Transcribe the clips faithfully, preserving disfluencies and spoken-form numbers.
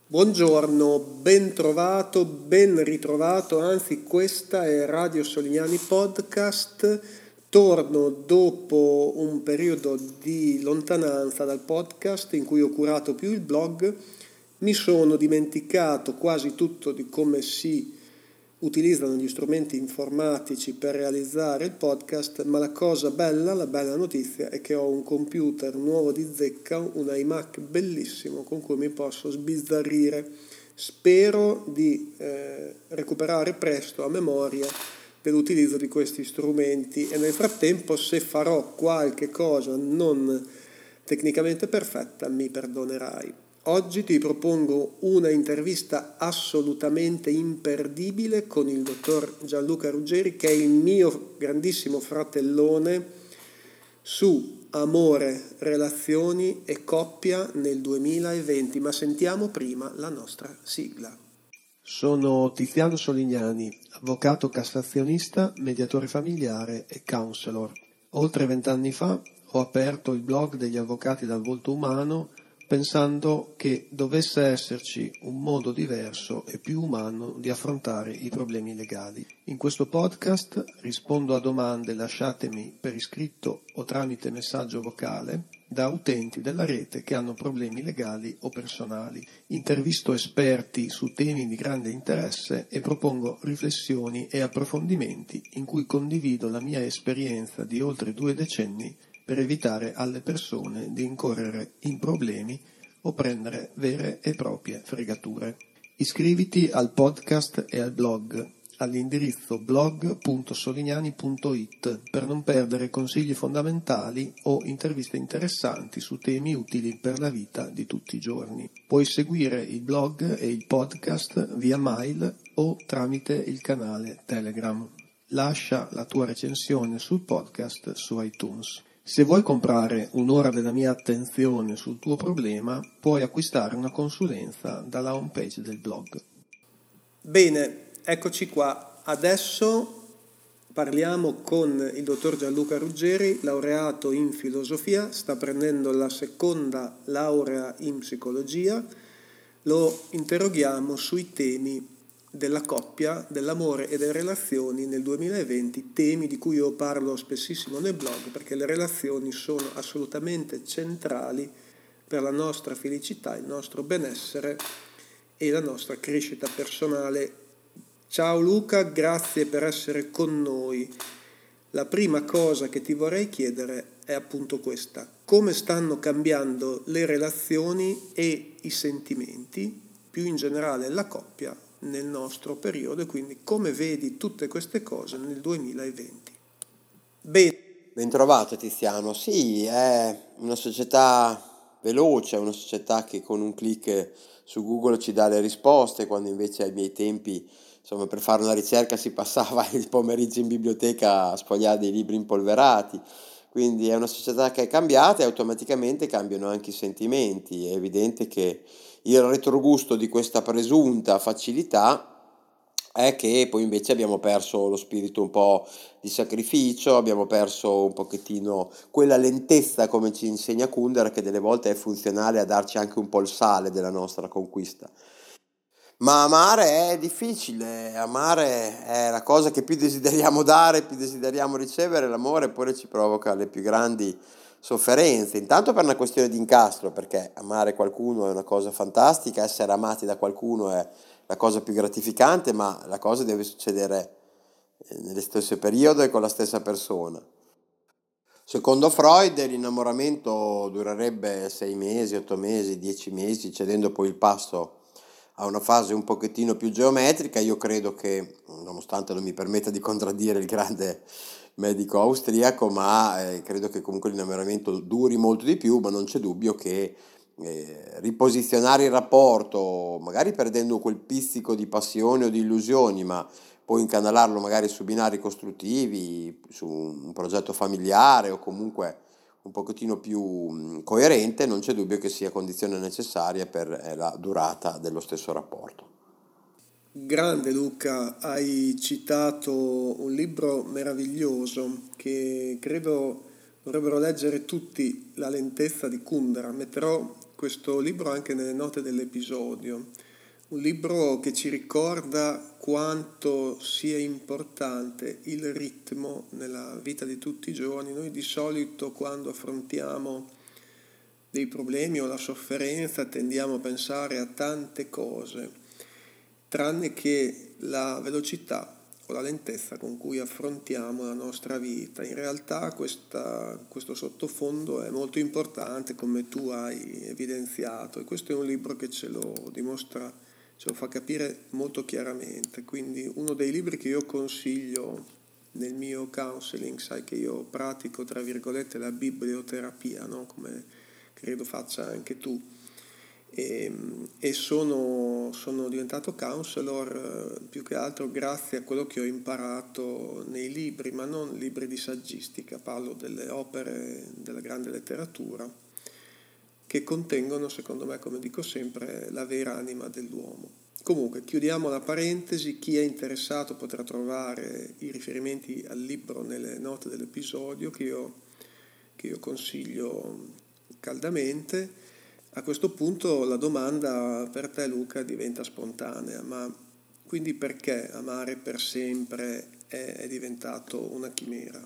Buongiorno, ben trovato, ben ritrovato, anzi questa è Radio Solignani Podcast. Torno dopo un periodo di lontananza dal podcast in cui ho curato più il blog. Mi sono dimenticato quasi tutto di come si utilizzano gli strumenti informatici per realizzare il podcast, ma la cosa bella, la bella notizia è che ho un computer nuovo di zecca, un iMac bellissimo con cui mi posso sbizzarrire. Spero di eh, recuperare presto a memoria dell'utilizzo di questi strumenti e nel frattempo, se farò qualche cosa non tecnicamente perfetta, mi perdonerai. Oggi ti propongo una intervista assolutamente imperdibile con il dottor Gianluca Ruggeri, che è il mio grandissimo fratellone, su amore, relazioni e coppia nel duemilaventi. Ma sentiamo prima la nostra sigla. Sono Tiziano Solignani, avvocato cassazionista, mediatore familiare e counselor. Oltre vent'anni fa ho aperto il blog degli avvocati dal volto umano, pensando che dovesse esserci un modo diverso e più umano di affrontare i problemi legali. In questo podcast rispondo a domande lasciatemi per iscritto o tramite messaggio vocale da utenti della rete che hanno problemi legali o personali. Intervisto esperti su temi di grande interesse e propongo riflessioni e approfondimenti in cui condivido la mia esperienza di oltre due decenni per evitare alle persone di incorrere in problemi o prendere vere e proprie fregature. Iscriviti al podcast e al blog all'indirizzo blog punto solignani punto it per non perdere consigli fondamentali o interviste interessanti su temi utili per la vita di tutti i giorni. Puoi seguire il blog e il podcast via mail o tramite il canale Telegram. Lascia la tua recensione sul podcast su iTunes. Se vuoi comprare un'ora della mia attenzione sul tuo problema, puoi acquistare una consulenza dalla homepage del blog. Bene, eccoci qua. Adesso parliamo con il dottor Gianluca Ruggeri, laureato in filosofia, sta prendendo la seconda laurea in psicologia. Lo interroghiamo sui temi della coppia, dell'amore e delle relazioni nel duemilaventi, temi di cui io parlo spessissimo nel blog perché le relazioni sono assolutamente centrali per la nostra felicità, il nostro benessere e la nostra crescita personale. Ciao Luca, grazie per essere con noi. La prima cosa che ti vorrei chiedere è appunto questa: come stanno cambiando le relazioni e i sentimenti, più in generale la coppia, nel nostro periodo, e quindi come vedi tutte queste cose nel duemilaventi? Bene. Ben trovato Tiziano. Sì, è una società veloce, è una società che con un click su Google ci dà le risposte, quando invece ai miei tempi, insomma, per fare una ricerca si passava il pomeriggio in biblioteca a sfogliare dei libri impolverati. Quindi è una società che è cambiata e automaticamente cambiano anche i sentimenti. È evidente che il retrogusto di questa presunta facilità è che poi invece abbiamo perso lo spirito un po' di sacrificio, abbiamo perso un pochettino quella lentezza, come ci insegna Kundera, che delle volte è funzionale a darci anche un po' il sale della nostra conquista. Ma amare è difficile, amare è la cosa che più desideriamo dare, più desideriamo ricevere. L'amore pure ci provoca le più grandi sofferenze, intanto per una questione di incastro, perché amare qualcuno è una cosa fantastica, essere amati da qualcuno è la cosa più gratificante, ma la cosa deve succedere nello stesso periodo e con la stessa persona. Secondo Freud l'innamoramento durerebbe sei mesi, otto mesi, dieci mesi, cedendo poi il passo a una fase un pochettino più geometrica. Io credo che, nonostante non mi permetta di contraddire il grande medico austriaco, ma eh, credo che comunque l'innamoramento duri molto di più, ma non c'è dubbio che eh, riposizionare il rapporto, magari perdendo quel pizzico di passione o di illusioni, ma poi incanalarlo magari su binari costruttivi, su un progetto familiare o comunque un pochettino più coerente, non c'è dubbio che sia condizione necessaria per la durata dello stesso rapporto. Grande Luca, hai citato un libro meraviglioso che credo dovrebbero leggere tutti, La lentezza di Kundera. Metterò questo libro anche nelle note dell'episodio, un libro che ci ricorda quanto sia importante il ritmo nella vita di tutti i giorni. Noi di solito quando affrontiamo dei problemi o la sofferenza tendiamo a pensare a tante cose, tranne che la velocità o la lentezza con cui affrontiamo la nostra vita. In realtà questa, questo sottofondo è molto importante, come tu hai evidenziato, e questo è un libro che ce lo dimostra, ce lo fa capire molto chiaramente. Quindi uno dei libri che io consiglio nel mio counseling, sai che io pratico tra virgolette la biblioterapia, no? Come credo faccia anche tu, e, e sono, sono diventato counselor eh, più che altro grazie a quello che ho imparato nei libri, ma non libri di saggistica, parlo delle opere della grande letteratura che contengono, secondo me, come dico sempre, la vera anima dell'uomo. Comunque, chiudiamo la parentesi, chi è interessato potrà trovare i riferimenti al libro nelle note dell'episodio che io, che io consiglio caldamente. A questo punto la domanda per te, Luca, diventa spontanea, ma quindi perché amare per sempre è, è diventato una chimera?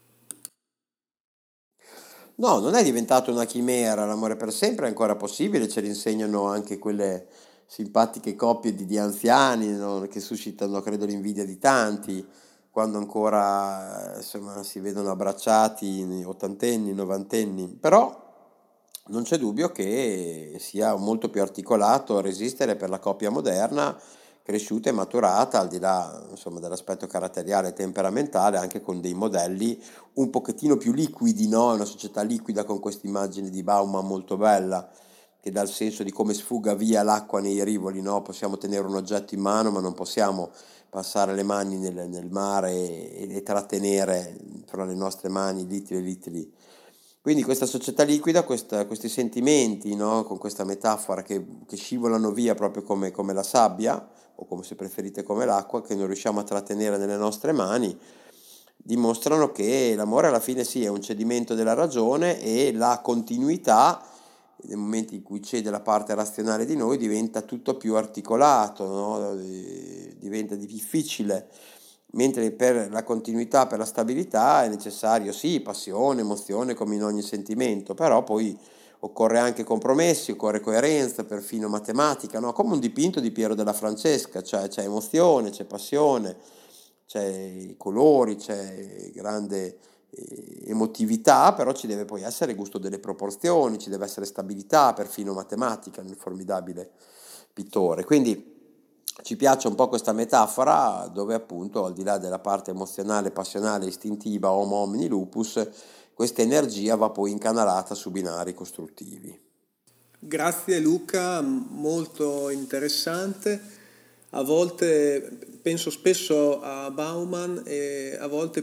No, non è diventato una chimera, l'amore per sempre è ancora possibile, ce l'insegnano anche quelle simpatiche coppie di, di anziani, no, che suscitano, credo, l'invidia di tanti, quando ancora, eh, insomma, si vedono abbracciati, ottantenni, novantenni, però non c'è dubbio che sia molto più articolato resistere per la coppia moderna, cresciuta e maturata, al di là, insomma, dell'aspetto caratteriale e temperamentale, anche con dei modelli un pochettino più liquidi, no? È una società liquida, con questa immagine di Bauman molto bella, che dà il senso di come sfuga via l'acqua nei rivoli, no? Possiamo tenere un oggetto in mano, ma non possiamo passare le mani nel, nel mare e, e trattenere tra le nostre mani litri e litri. Quindi questa società liquida, questa- questi sentimenti, no? Con questa metafora che, che scivolano via proprio come, come la sabbia, o come se preferite come l'acqua, che non riusciamo a trattenere nelle nostre mani, dimostrano che l'amore alla fine sì è un cedimento della ragione, e la continuità, nel momento in cui cede la parte razionale di noi, diventa tutto più articolato, no? Eh, diventa difficile, mentre per la continuità, per la stabilità è necessario sì passione, emozione, come in ogni sentimento, però poi occorre anche compromessi, occorre coerenza, perfino matematica, no? Come un dipinto di Piero della Francesca, cioè c'è emozione, c'è passione, c'è i colori, c'è grande eh, emotività, però ci deve poi essere gusto delle proporzioni, ci deve essere stabilità, perfino matematica nel formidabile pittore. Quindi ci piace un po' questa metafora, dove appunto, al di là della parte emozionale, passionale, istintiva, homo homini lupus, questa energia va poi incanalata su binari costruttivi. Grazie Luca, molto interessante. A volte penso spesso a Bauman e a volte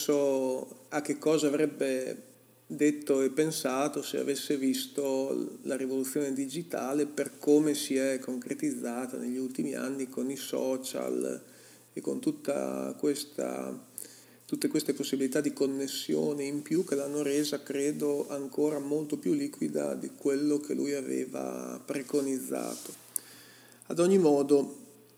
penso a che cosa avrebbe detto e pensato se avesse visto la rivoluzione digitale per come si è concretizzata negli ultimi anni con i social e con tutta questa, tutte queste possibilità di connessione in più che l'hanno resa, credo, ancora molto più liquida di quello che lui aveva preconizzato. Ad ogni modo,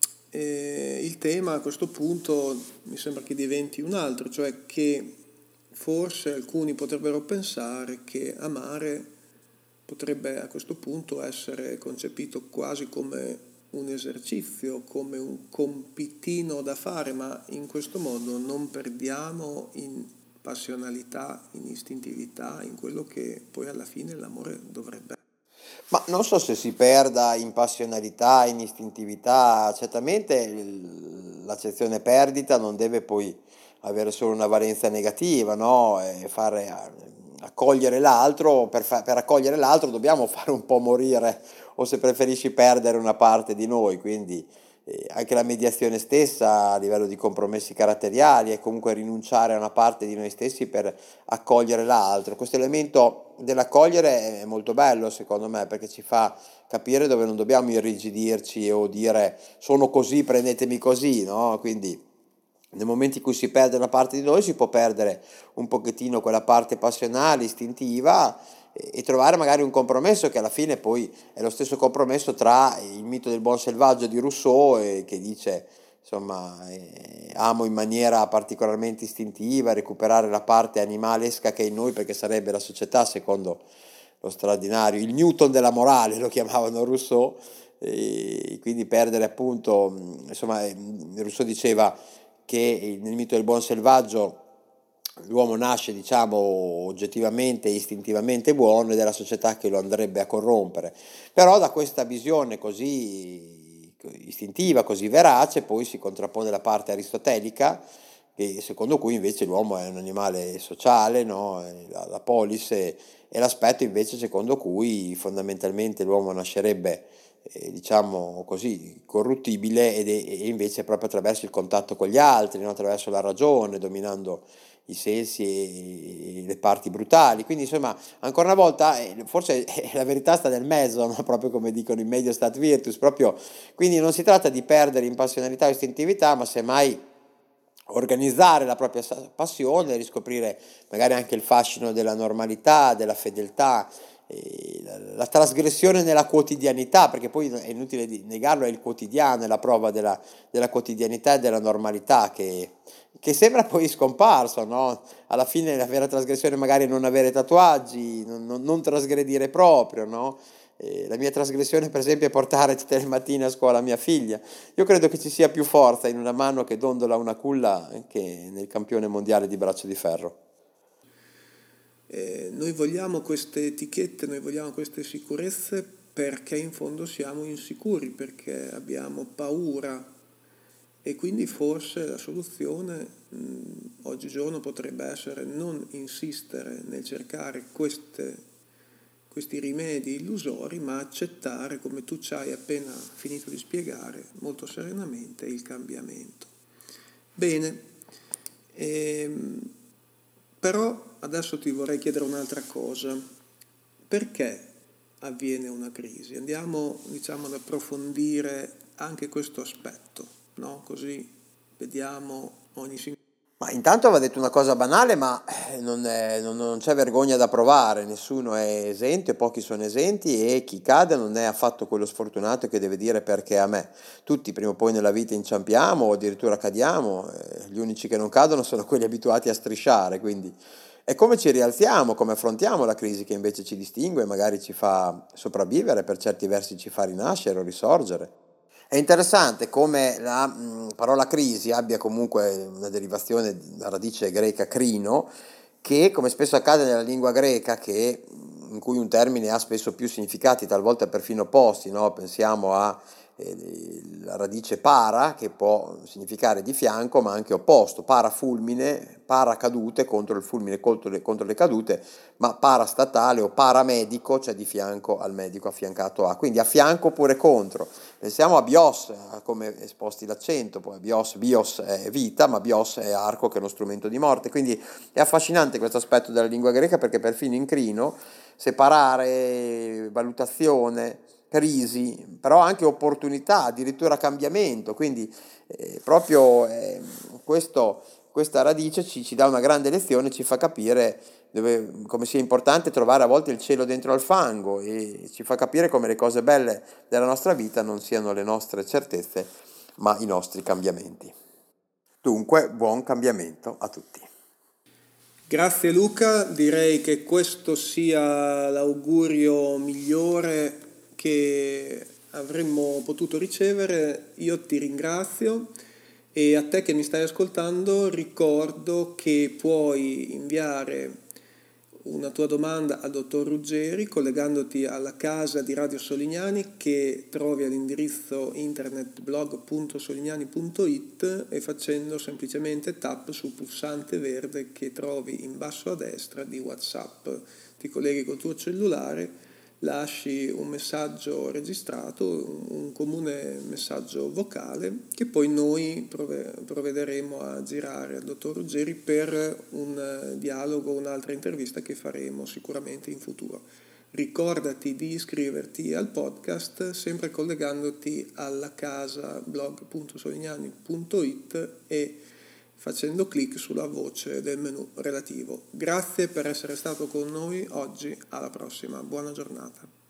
eh, il tema a questo punto mi sembra che diventi un altro, cioè che forse alcuni potrebbero pensare che amare potrebbe a questo punto essere concepito quasi come un esercizio, come un compitino da fare, ma in questo modo non perdiamo in passionalità, in istintività, in quello che poi alla fine l'amore dovrebbe essere. Ma non so se si perda in passionalità, in istintività, certamente il- l'accezione perdita non deve poi avere solo una valenza negativa, no? E fare eh, accogliere l'altro, per, fa- per accogliere l'altro dobbiamo fare un po' morire, o se preferisci perdere una parte di noi, quindi eh, anche la mediazione stessa a livello di compromessi caratteriali è comunque rinunciare a una parte di noi stessi per accogliere l'altro. Questo elemento dell'accogliere è molto bello secondo me, perché ci fa capire dove non dobbiamo irrigidirci o dire sono così, prendetemi così, no? Quindi nel momento in cui si perde una parte di noi si può perdere un pochettino quella parte passionale, istintiva, e, e trovare magari un compromesso che alla fine poi è lo stesso compromesso tra il mito del buon selvaggio di Rousseau, e, che dice insomma eh, amo in maniera particolarmente istintiva recuperare la parte animalesca che è in noi, perché sarebbe la società secondo lo straordinario, il Newton della morale lo chiamavano Rousseau, e quindi perdere appunto, insomma Rousseau diceva che nel mito del buon selvaggio l'uomo nasce diciamo oggettivamente e istintivamente buono, ed è la società che lo andrebbe a corrompere. Però da questa visione così istintiva, così verace, poi si contrappone la parte aristotelica, che secondo cui invece l'uomo è un animale sociale, no? la, la polis, e, e l'aspetto invece secondo cui fondamentalmente l'uomo nascerebbe eh, diciamo così corruttibile, ed è, e invece proprio attraverso il contatto con gli altri, no? Attraverso la ragione, dominando i sensi e le parti brutali. Quindi insomma ancora una volta eh, forse eh, la verità sta nel mezzo, no? Proprio come dicono in medio stat virtus, proprio. Quindi non si tratta di perdere in passionalità o istintività, ma semmai organizzare la propria passione, riscoprire magari anche il fascino della normalità, della fedeltà, eh, la, la trasgressione nella quotidianità, perché poi è inutile negarlo, è il quotidiano, è la prova della, della quotidianità e della normalità che, che sembra poi scomparso, no? Alla fine la vera trasgressione magari è non avere tatuaggi, non, non, non trasgredire proprio, no? Eh, la mia trasgressione per esempio è portare tutte le mattine a scuola mia figlia. Io credo che ci sia più forza in una mano che dondola una culla che nel campione mondiale di braccio di ferro. Eh, noi vogliamo queste etichette, noi vogliamo queste sicurezze perché in fondo siamo insicuri, perché abbiamo paura, e quindi forse la soluzione mh, oggigiorno potrebbe essere non insistere nel cercare queste questi rimedi illusori, ma accettare, come tu ci hai appena finito di spiegare, molto serenamente il cambiamento. Bene, ehm, però adesso ti vorrei chiedere un'altra cosa. Perché avviene una crisi? Andiamo, diciamo, ad approfondire anche questo aspetto, no? Così vediamo ogni singolo. Ma intanto va detto una cosa banale, ma non, è, non, non c'è vergogna da provare, nessuno è esente, pochi sono esenti, e chi cade non è affatto quello sfortunato che deve dire perché a me. Tutti prima o poi nella vita inciampiamo o addirittura cadiamo, eh, gli unici che non cadono sono quelli abituati a strisciare, quindi è come ci rialziamo, come affrontiamo la crisi che invece ci distingue, magari ci fa sopravvivere, per certi versi ci fa rinascere o risorgere. È interessante come la mh, parola crisi abbia comunque una derivazione da radice greca crino, che come spesso accade nella lingua greca, che, in cui un termine ha spesso più significati, talvolta perfino opposti, no? Pensiamo a eh, la radice para, che può significare di fianco ma anche opposto, para fulmine, para cadute contro il fulmine, contro le, contro le cadute, ma parastatale o paramedico, cioè di fianco al medico, affiancato a, quindi a fianco oppure contro. Pensiamo a bios, come esposti l'accento, poi bios, bios è vita, ma bios è arco, che è uno strumento di morte, quindi è affascinante questo aspetto della lingua greca, perché perfino in crino separare valutazione, crisi, però anche opportunità, addirittura cambiamento, quindi eh, proprio eh, questo, questa radice ci, ci dà una grande lezione, ci fa capire dove, come sia importante trovare a volte il cielo dentro al fango, e ci fa capire come le cose belle della nostra vita non siano le nostre certezze, ma i nostri cambiamenti. Dunque, buon cambiamento a tutti. Grazie Luca, direi che questo sia l'augurio migliore che avremmo potuto ricevere. Io ti ringrazio, e a te che mi stai ascoltando ricordo che puoi inviare una tua domanda al dottor Ruggeri collegandoti alla casa di Radio Solignani, che trovi all'indirizzo internet blog punto solignani punto it, e facendo semplicemente tap sul pulsante verde che trovi in basso a destra di WhatsApp. Ti colleghi col tuo cellulare, lasci un messaggio registrato, un comune messaggio vocale, che poi noi provvederemo a girare al dottor Ruggeri per un dialogo, un'altra intervista che faremo sicuramente in futuro. Ricordati di iscriverti al podcast sempre collegandoti alla casa blog punto solignani punto it e facendo clic sulla voce del menu relativo. Grazie per essere stato con noi oggi, alla prossima, buona giornata.